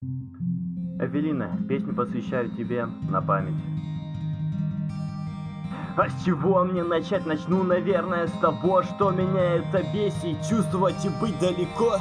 Эвелина, песню посвящаю тебе на память. А с чего мне начать? Начну, наверное, с того, что меня это бесит. Чувствовать и быть далеко.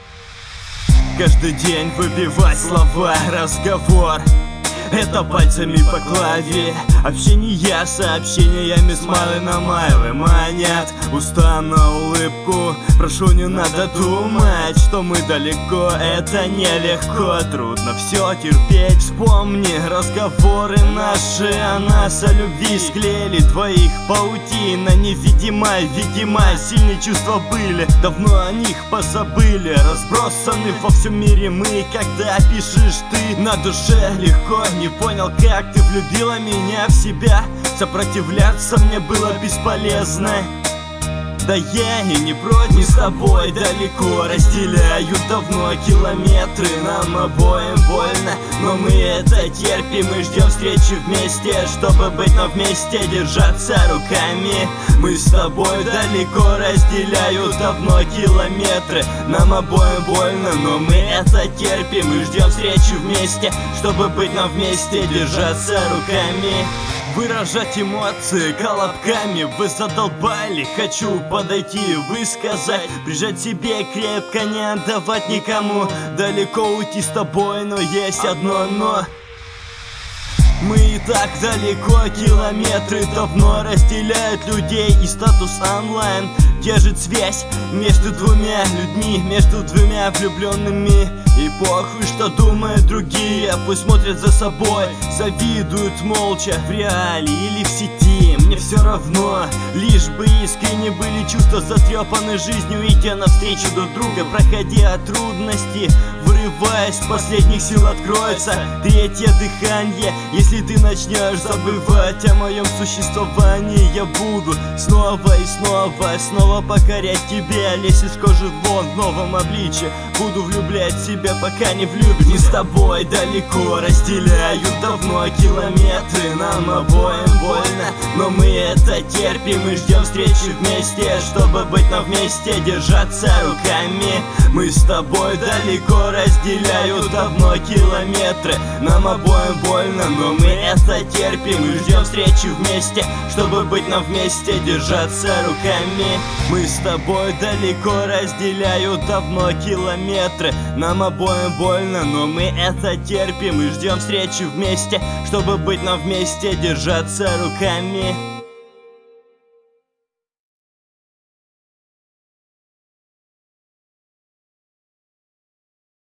Каждый день выбивать слова, разговор. Это пальцами по клаве. Общение сообщениями с майлы на майлы манят уста на улыбку. Прошу, не надо думать, что мы далеко. Это нелегко, трудно все терпеть. Вспомни разговоры наши о нас, о любви. Склеили двоих паутина невидимая, видимо, сильные чувства были. Давно о них позабыли, разбросаны во всем мире мы. Когда пишешь ты, на душе легко. Не понял, как ты влюбила меня в себя. Сопротивляться мне было бесполезно. Да я и не против, мы с тобой далеко разделяют давно километры. Нам обоим больно, но мы это терпим и ждем встречи вместе, чтобы быть, но вместе держаться руками. Мы с тобой далеко разделяют давно километры. Нам обоим больно, но мы это терпим и ждем встречи вместе, чтобы быть, но вместе держаться руками. Выражать эмоции колобками вы задолбали. Хочу подойти и высказать, прижать себе крепко, не отдавать никому. Далеко уйти с тобой, но есть одно но. Мы и так далеко, километры давно разделяют людей. И статус онлайн держит связь между двумя людьми, между двумя влюбленными. И похуй, что думают другие, пусть смотрят за собой, завидуют молча в реале или в сети. Мне все равно, лишь бы искренне были чувства, затрепаны жизнью, идя навстречу друг друга, проходя трудности, вырываясь, с последних сил откроется третье дыхание. Если ты начнешь забывать о моем существовании, я буду снова и снова покорять тебя, лезть из кожи вон в новом обличье. Буду влюблять в себя, пока не влюблюсь. Мы с тобой далеко разделяют давно километры. Нам обоим больно, но мы это терпим и ждем встречи вместе, чтобы быть, но вместе держаться руками. Мы с тобой далеко разделяют давно километры. Нам обоим больно, но мы это терпим и ждем встречи вместе, чтобы быть, но вместе держаться руками. Мы с тобой далеко разделяют давно километры. Нам обоим больно, но мы это терпим и ждем встречи вместе, чтобы быть, но вместе держаться руками.